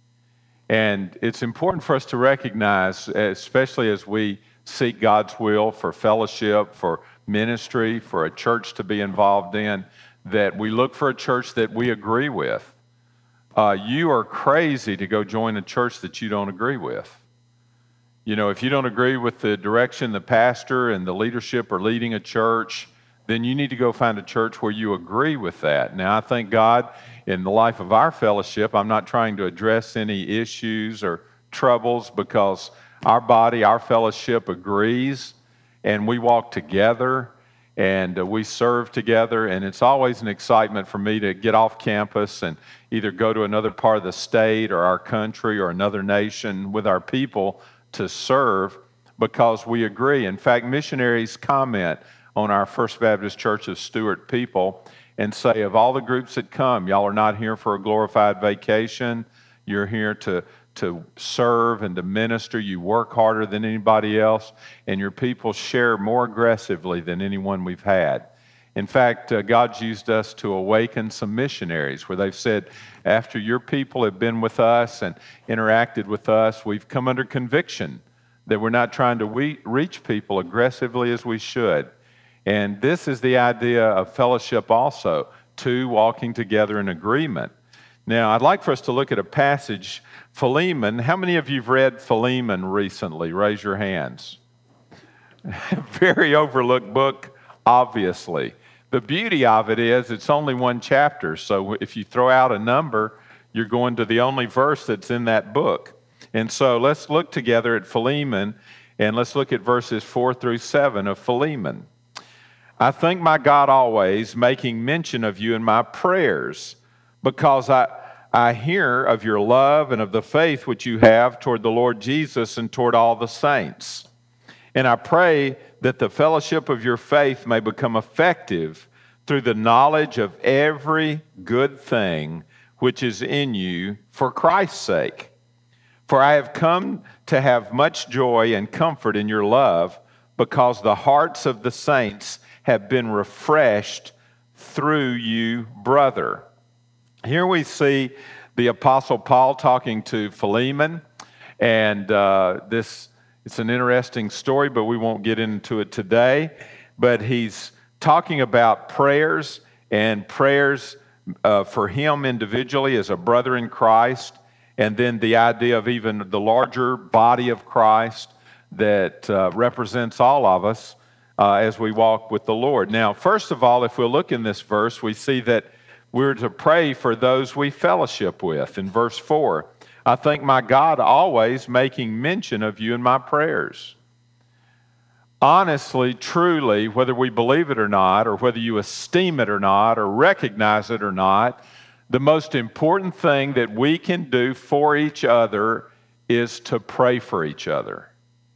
And it's important for us to recognize, especially as we seek God's will for fellowship, for ministry, for a church to be involved in, that we look for a church that we agree with. Uh, you are crazy to go join a church that you don't agree with. You know, if you don't agree with the direction the pastor and the leadership are leading a church, then you need to go find a church where you agree with that. Now, I thank God in the life of our fellowship, I'm not trying to address any issues or troubles because our body, our fellowship agrees, and we walk together, and uh, we serve together, and it's always an excitement for me to get off campus and either go to another part of the state or our country or another nation with our people to serve because we agree. In fact, missionaries comment on our First Baptist Church of Stuart people and say, of all the groups that come, y'all are not here for a glorified vacation. You're here to, to serve and to minister. You work harder than anybody else, and your people share more aggressively than anyone we've had. In fact, uh, God's used us to awaken some missionaries where they've said, after your people have been with us and interacted with us, we've come under conviction that we're not trying to we- reach people aggressively as we should. And this is the idea of fellowship also, two walking together in agreement. Now, I'd like for us to look at a passage, Philemon. How many of you have read Philemon recently? Raise your hands. Very overlooked book, obviously. The beauty of it is it's only one chapter, so if you throw out a number, you're going to the only verse that's in that book. And so let's look together at Philemon, and let's look at verses four through seven of Philemon. I thank my God always, making mention of you in my prayers, because I, I hear of your love and of the faith which you have toward the Lord Jesus and toward all the saints. And I pray that the fellowship of your faith may become effective through the knowledge of every good thing which is in you for Christ's sake. For I have come to have much joy and comfort in your love, because the hearts of the saints have been refreshed through you, brother. Here we see the Apostle Paul talking to Philemon, and uh, this it's an interesting story, but we won't get into it today. But he's talking about prayers and prayers uh, for him individually as a brother in Christ, and then the idea of even the larger body of Christ that uh, represents all of us uh, as we walk with the Lord. Now, first of all, if we look in this verse, we see that we're to pray for those we fellowship with. In verse four, I thank my God always, making mention of you in my prayers. Honestly, truly, whether we believe it or not, or whether you esteem it or not, or recognize it or not, the most important thing that we can do for each other is to pray for each other.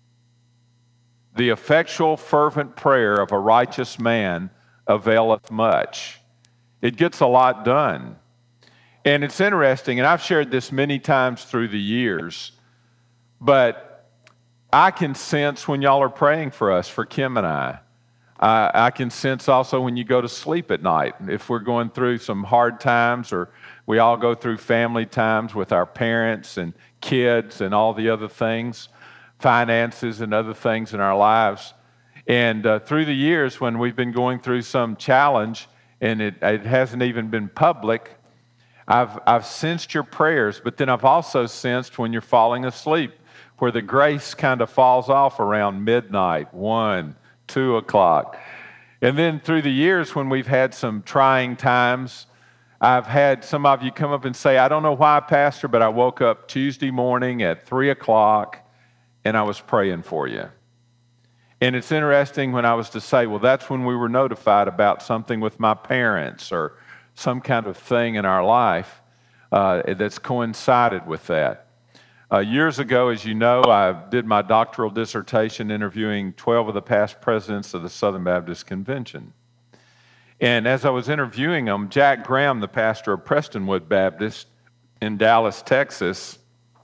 The effectual, fervent prayer of a righteous man availeth much. It gets a lot done. And it's interesting, and I've shared this many times through the years, but I can sense when y'all are praying for us, for Kim and I. I, I can sense also when you go to sleep at night, if we're going through some hard times, or we all go through family times with our parents and kids and all the other things, finances and other things in our lives. And uh, through the years when we've been going through some challenge and it, it hasn't even been public, I've, I've sensed your prayers, but then I've also sensed when you're falling asleep, where the grace kind of falls off around midnight, one, two o'clock. And then through the years when we've had some trying times, I've had some of you come up and say, I don't know why, Pastor, but I woke up Tuesday morning at three o'clock and I was praying for you. And it's interesting when I was to say, well, that's when we were notified about something with my parents or some kind of thing in our life uh, that's coincided with that. Uh, years ago, as you know, I did my doctoral dissertation interviewing twelve of the past presidents of the Southern Baptist Convention. And as I was interviewing them, Jack Graham, the pastor of Prestonwood Baptist in Dallas, Texas,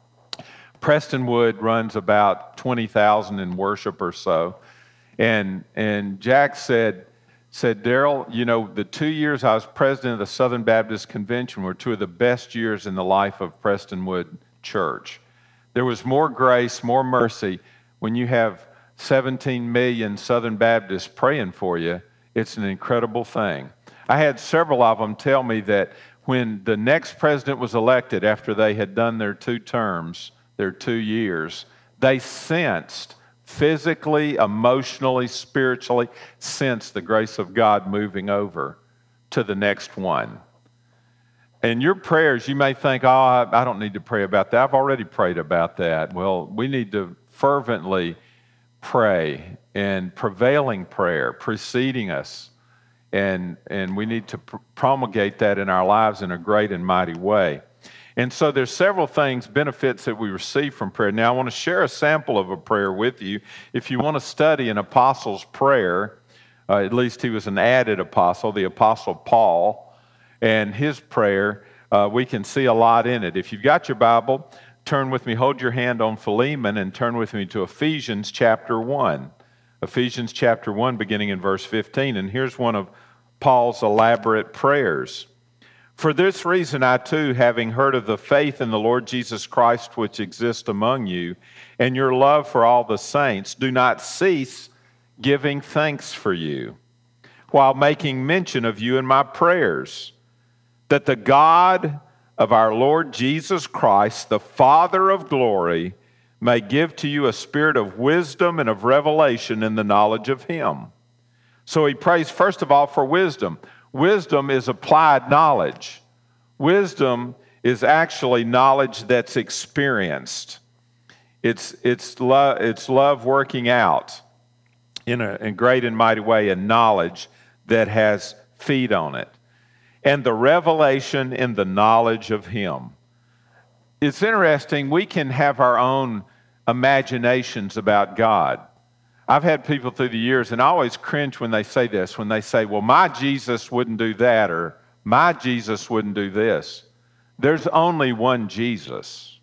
Prestonwood runs about twenty thousand in worship or so. And, and Jack said, said, Daryl, you know, the two years I was president of the Southern Baptist Convention were two of the best years in the life of Prestonwood Church. There was more grace, more mercy. When you have seventeen million Southern Baptists praying for you, it's an incredible thing. I had several of them tell me that when the next president was elected after they had done their two terms, their two years, they sensed physically, emotionally, spiritually, sensed the grace of God moving over to the next one. And your prayers, you may think, oh, I, I don't need to pray about that. I've already prayed about that. Well, we need to fervently pray and prevailing prayer preceding us. And, and we need to pr- promulgate that in our lives in a great and mighty way. And so there's several things, benefits that we receive from prayer. Now, I want to share a sample of a prayer with you. If you want to study an apostle's prayer, uh, at least he was an added apostle, the Apostle Paul, and his prayer, uh, we can see a lot in it. If you've got your Bible, turn with me, hold your hand on Philemon, and turn with me to Ephesians chapter one. Ephesians chapter one, beginning in verse fifteen. And here's one of Paul's elaborate prayers. For this reason I too, having heard of the faith in the Lord Jesus Christ which exists among you, and your love for all the saints, do not cease giving thanks for you, while making mention of you in my prayers, that the God of our Lord Jesus Christ, the Father of glory, may give to you a spirit of wisdom and of revelation in the knowledge of him. So he prays, first of all, for wisdom. Wisdom is applied knowledge. Wisdom is actually knowledge that's experienced. It's, it's, love, it's love working out in a, in a great and mighty way, and knowledge that has feet on it. And the revelation in the knowledge of him. It's interesting, we can have our own imaginations about God. I've had people through the years, and I always cringe when they say this, when they say, well, my Jesus wouldn't do that, or my Jesus wouldn't do this. There's only one Jesus.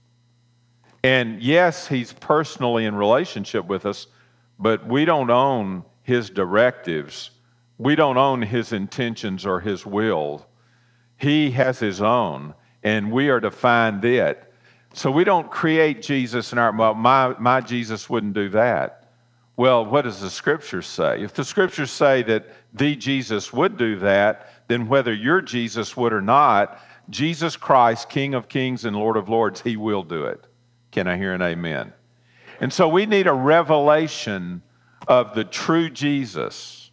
And yes, he's personally in relationship with us, but we don't own his directives We don't own his intentions or his will. He has his own, and we are to find it. So we don't create Jesus in our, well, my, my Jesus wouldn't do that. Well, what does the Scriptures say? If the Scriptures say that the Jesus would do that, then whether your Jesus would or not, Jesus Christ, King of Kings and Lord of Lords, he will do it. Can I hear an amen? And so we need a revelation of the true Jesus.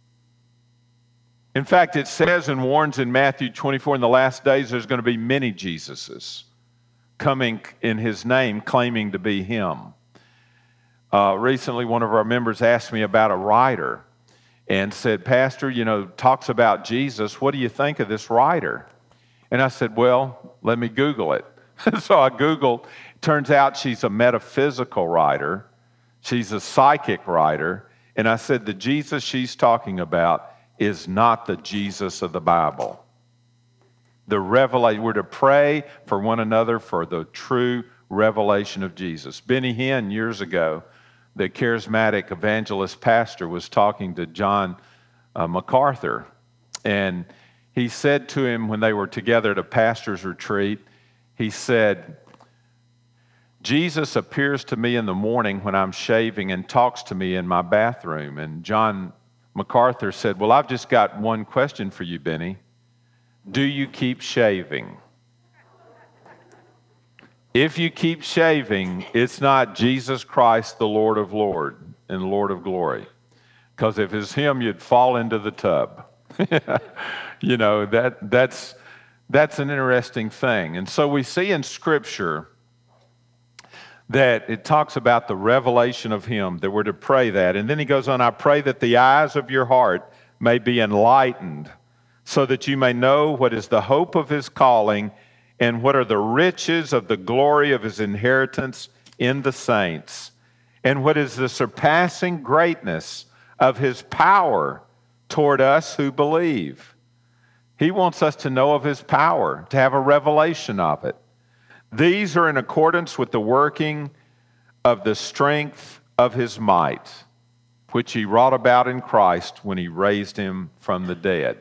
In fact, it says and warns in Matthew twenty-four, in the last days there's going to be many Jesuses coming in his name, claiming to be him. Uh, recently, one of our members asked me about a writer and said, Pastor, you know, talks about Jesus. What do you think of this writer? And I said, well, let me Google it. So I Googled. Turns out she's a metaphysical writer. She's a psychic writer. And I said, the Jesus she's talking about is not the Jesus of the Bible. The revelation, we're to pray for one another for the true revelation of Jesus. Benny Hinn, years ago, the charismatic evangelist pastor, was talking to John uh, MacArthur. And he said to him when they were together at a pastor's retreat, he said, Jesus appears to me in the morning when I'm shaving and talks to me in my bathroom. And John MacArthur said, well, I've just got one question for you, Benny. Do you keep shaving? If you keep shaving, it's not Jesus Christ, the Lord of Lords and Lord of glory. Because if it's him, you'd fall into the tub. You know, that that's that's an interesting thing. And so we see in Scripture that it talks about the revelation of him, that we're to pray that. And then he goes on, I pray that the eyes of your heart may be enlightened, so that you may know what is the hope of his calling and what are the riches of the glory of his inheritance in the saints, and what is the surpassing greatness of his power toward us who believe. He wants us to know of his power, to have a revelation of it. These are in accordance with the working of the strength of his might, which he wrought about in Christ when he raised him from the dead.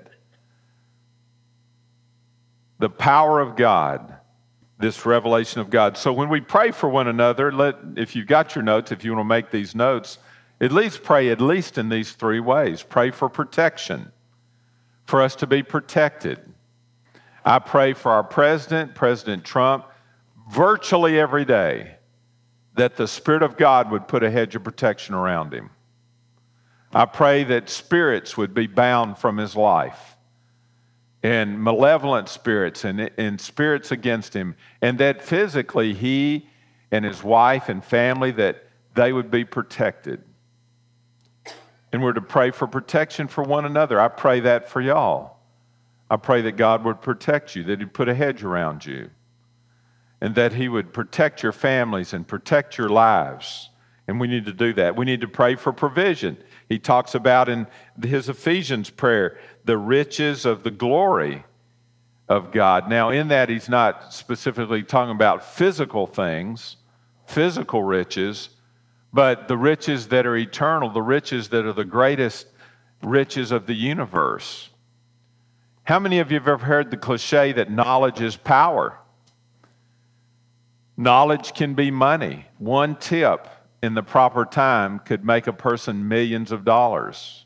The power of God, this revelation of God. So when we pray for one another, let, if you've got your notes, if you want to make these notes, at least pray at least in these three ways. Pray for protection, for us to be protected. I pray for our president, President Trump, virtually every day, that the Spirit of God would put a hedge of protection around him. I pray that spirits would be bound from his life, and malevolent spirits and, and spirits against him, and that physically he and his wife and family, that they would be protected. And we're to pray for protection for one another. I pray that for y'all. I pray that God would protect you, that he'd put a hedge around you, and that he would protect your families and protect your lives. And we need to do that. We need to pray for provision. He talks about in his Ephesians prayer, the riches of the glory of God. Now, in that, he's not specifically talking about physical things, physical riches, but the riches that are eternal, the riches that are the greatest riches of the universe. How many of you have ever heard the cliche that knowledge is power? Knowledge can be money. One tip in the proper time could make a person millions of dollars.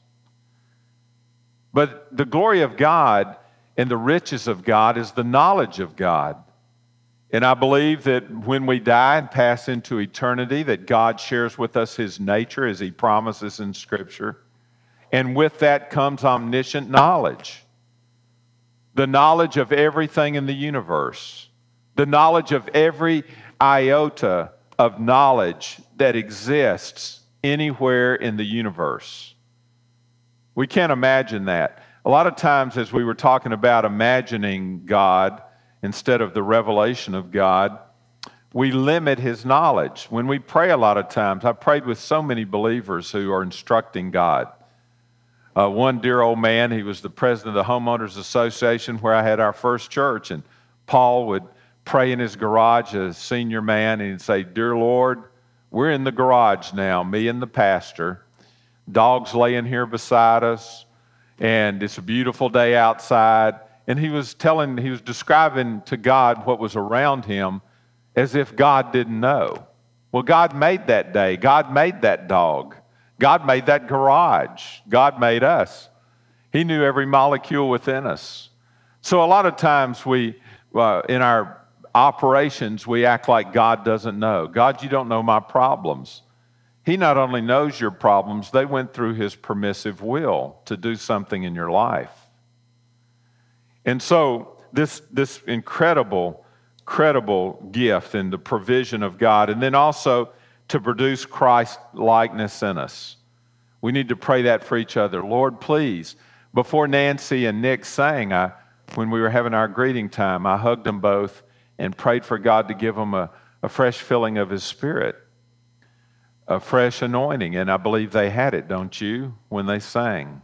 But the glory of God and the riches of God is the knowledge of God. And I believe that when we die and pass into eternity, that God shares with us his nature as he promises in Scripture. And with that comes omniscient knowledge. The knowledge of everything in the universe. The knowledge of every iota of knowledge that exists anywhere in the universe. We can't imagine that. A lot of times, as we were talking about imagining God instead of the revelation of God, we limit his knowledge. When we pray a lot of times, I've prayed with so many believers who are instructing God. Uh, one dear old man, he was the president of the Homeowners Association where I had our first church, and Paul would pray in his garage as senior man, and he'd say, Dear Lord, we're in the garage now, me and the pastor. Dogs laying here beside us. and it's a beautiful day outside. And he was telling, he was describing to God what was around him as if God didn't know. Well, God made that day. God made that dog. God made that garage. God made us. He knew every molecule within us. So a lot of times we, uh, in our operations, we act like God doesn't know. God, you don't know my problems. He not only knows your problems, they went through his permissive will to do something in your life. And so this, this incredible, credible gift and the provision of God, and then also to produce Christ likeness in us. We need to pray that for each other. Lord, please. Before Nancy and Nick sang, I, when we were having our greeting time, I hugged them both and prayed for God to give them a, a fresh filling of his Spirit, a fresh anointing. And I believe they had it, don't you, when they sang?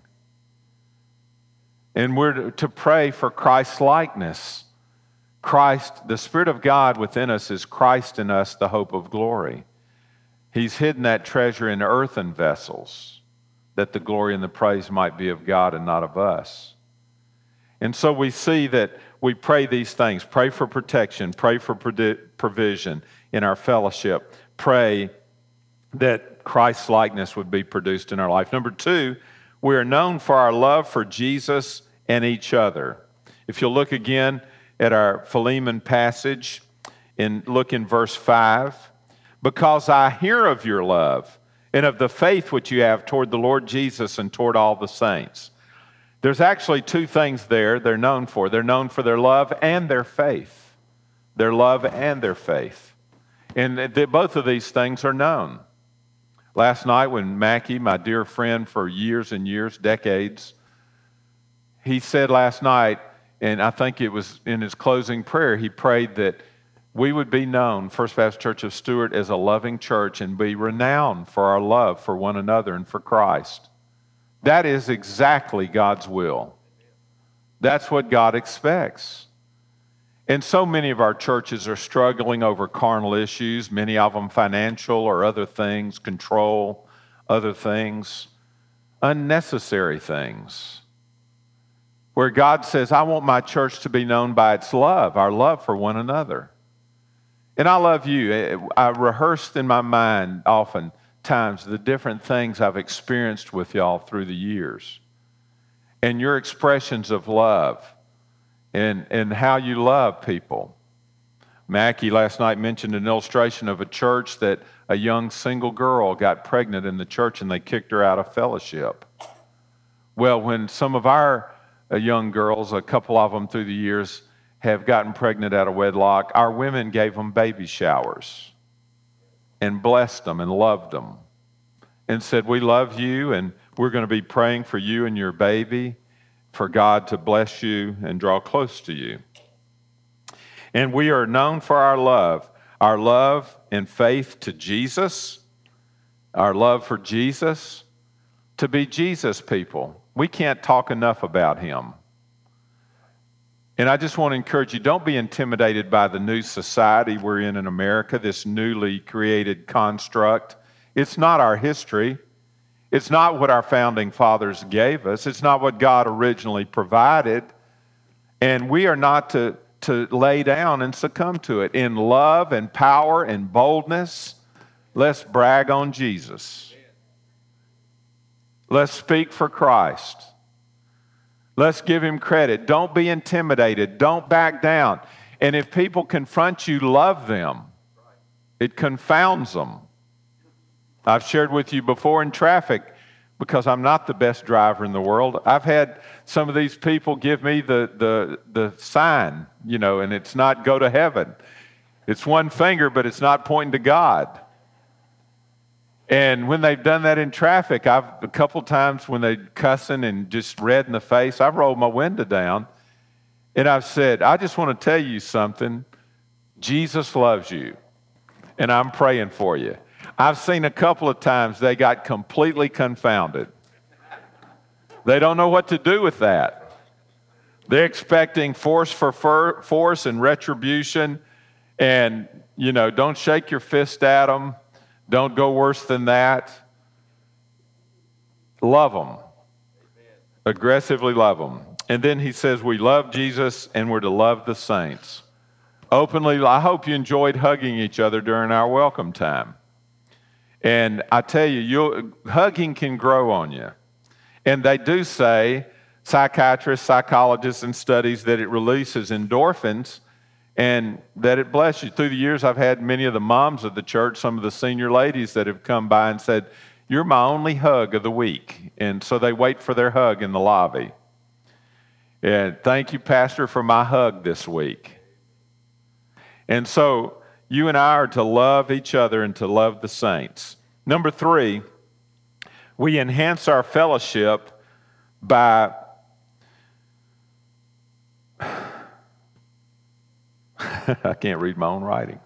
And we're to pray for Christ's likeness. Christ, the Spirit of God within us is Christ in us, the hope of glory. He's hidden that treasure in earthen vessels, that the glory and the praise might be of God and not of us. And so we see that we pray these things. Pray for protection. Pray for provision in our fellowship. Pray that Christ's likeness would be produced in our life. Number two, we are known for our love for Jesus and each other. If you'll look again at our Philemon passage and look in verse five, because I hear of your love and of the faith which you have toward the Lord Jesus and toward all the saints. There's actually two things there they're known for. They're known for their love and their faith. Their love and their faith. And they, both of these things are known. Last night when Mackie, my dear friend for years and years, decades, he said last night, and I think it was in his closing prayer, he prayed that we would be known, First Baptist Church of Stuart, as a loving church and be renowned for our love for one another and for Christ. That is exactly God's will. That's what God expects. And so many of our churches are struggling over carnal issues, many of them financial or other things, control, other things, unnecessary things, where God says, I want my church to be known by its love, our love for one another. And I love you. I rehearsed in my mind oftentimes the different things I've experienced with y'all through the years. And your expressions of love and, and how you love people. Mackie last night mentioned an illustration of a church that a young single girl got pregnant in the church and they kicked her out of fellowship. Well, when some of our uh, young girls, a couple of them through the years, have gotten pregnant out of wedlock, our women gave them baby showers and blessed them and loved them and said, we love you and we're going to be praying for you and your baby, for God to bless you and draw close to you. And we are known for our love, our love and faith to Jesus, our love for Jesus, to be Jesus people. We can't talk enough about him. And I just want to encourage you, don't be intimidated by the new society we're in in America, this newly created construct. It's not our history. It's not what our founding fathers gave us. It's not what God originally provided. And we are not to, to lay down and succumb to it. In love and power and boldness, let's brag on Jesus. Let's speak for Christ. Let's give him credit. Don't be intimidated. Don't back down. And if people confront you, love them. It confounds them. I've shared with you before in traffic, because I'm not the best driver in the world, I've had some of these people give me the, the, the sign, you know, and it's not go to heaven. It's one finger, but it's not pointing to God. And when they've done that in traffic, I've a couple times when they're cussing and just red in the face, I've rolled my window down and I've said, I just want to tell you something. Jesus loves you and I'm praying for you. I've seen a couple of times they got completely confounded. They don't know what to do with that. They're expecting force for force and retribution, and, you know, don't shake your fist at them. Don't go worse than that. Love them. Aggressively love them. And then he says we love Jesus and we're to love the saints. Openly, I hope you enjoyed hugging each other during our welcome time. And I tell you, you'll, hugging can grow on you. And they do say, psychiatrists, psychologists, and studies, that it releases endorphins and that it blesses you. Through the years, I've had many of the moms of the church, some of the senior ladies that have come by and said, "You're my only hug of the week." And so they wait for their hug in the lobby. And thank you, Pastor, for my hug this week. And so you and I are to love each other and to love the saints. Number three, we enhance our fellowship by I can't read my own writing.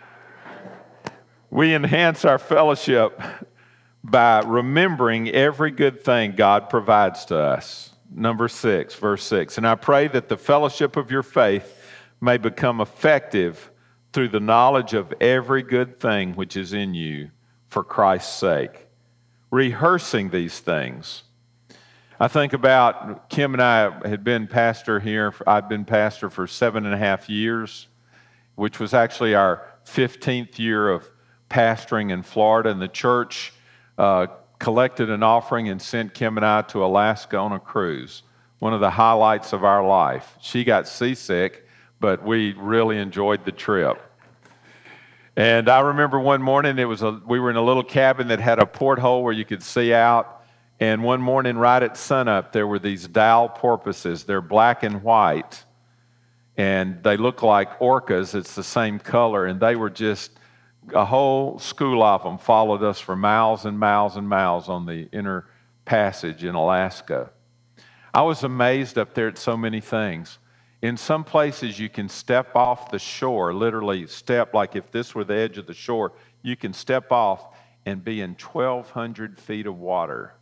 We enhance our fellowship by remembering every good thing God provides to us. Number six, verse six. And I pray that the fellowship of your faith may become effective through the knowledge of every good thing which is in you for Christ's sake. Rehearsing these things. I think about Kim and I had been pastor here. I'd been pastor for seven and a half years, which was actually our fifteenth year of pastoring in Florida. And the church uh, collected an offering and sent Kim and I to Alaska on a cruise. One of the highlights of our life. She got seasick, but we really enjoyed the trip. And I remember one morning, it was a, we were in a little cabin that had a porthole where you could see out. And one morning right at sunup, there were these Dall porpoises. They're black and white. And they look like orcas. It's the same color. And they were just, a whole school of them followed us for miles and miles and miles on the inner passage in Alaska. I was amazed up there at so many things. In some places, you can step off the shore, literally step, like if this were the edge of the shore, you can step off and be in twelve hundred feet of water.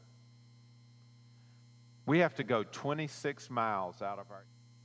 We have to go twenty-six miles out of our...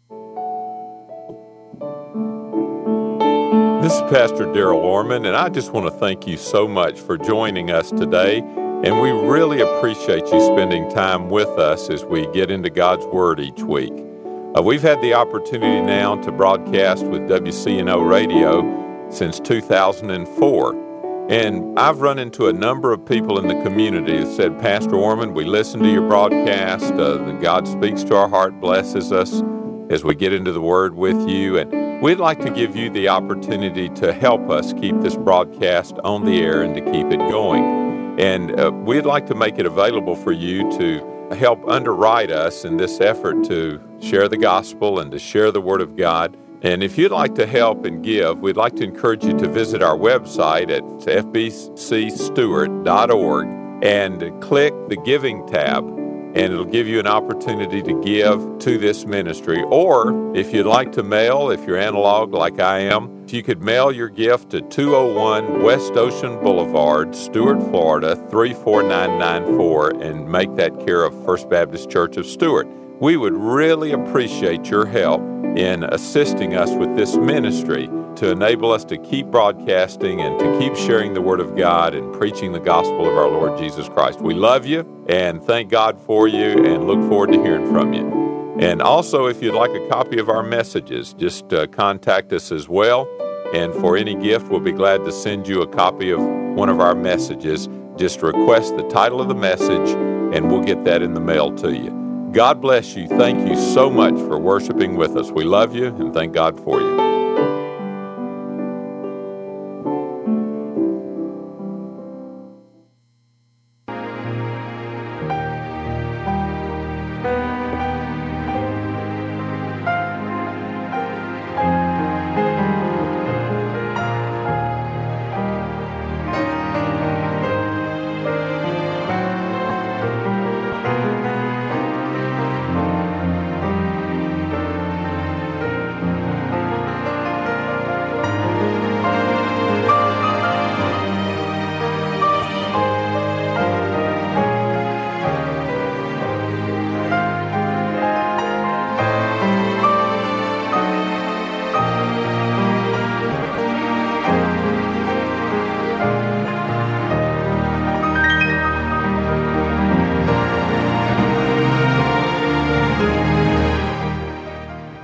This is Pastor Darrell Orman, and I just want to thank you so much for joining us today. And we really appreciate you spending time with us as we get into God's Word each week. Uh, we've had the opportunity now to broadcast with W C N O Radio since two thousand four. And I've run into a number of people in the community that said, "Pastor Orman, we listen to your broadcast. Uh, God speaks to our heart, blesses us as we get into the Word with you. And we'd like to give you the opportunity to help us keep this broadcast on the air and to keep it going. And uh, we'd like to make it available for you to help underwrite us in this effort to share the gospel and to share the Word of God. And if you'd like to help and give, we'd like to encourage you to visit our website at f b c stewart dot org and click the Giving tab, and it'll give you an opportunity to give to this ministry. Or if you'd like to mail, if you're analog like I am, if you could mail your gift to two oh one West Ocean Boulevard, Stuart, Florida, three four nine nine four, and make that care of First Baptist Church of Stuart. We would really appreciate your help in assisting us with this ministry to enable us to keep broadcasting and to keep sharing the Word of God and preaching the gospel of our Lord Jesus Christ. We love you and thank God for you and look forward to hearing from you. And also, if you'd like a copy of our messages, just uh, contact us as well. And for any gift, we'll be glad to send you a copy of one of our messages. Just request the title of the message and we'll get that in the mail to you. God bless you. Thank you so much for worshiping with us. We love you and thank God for you.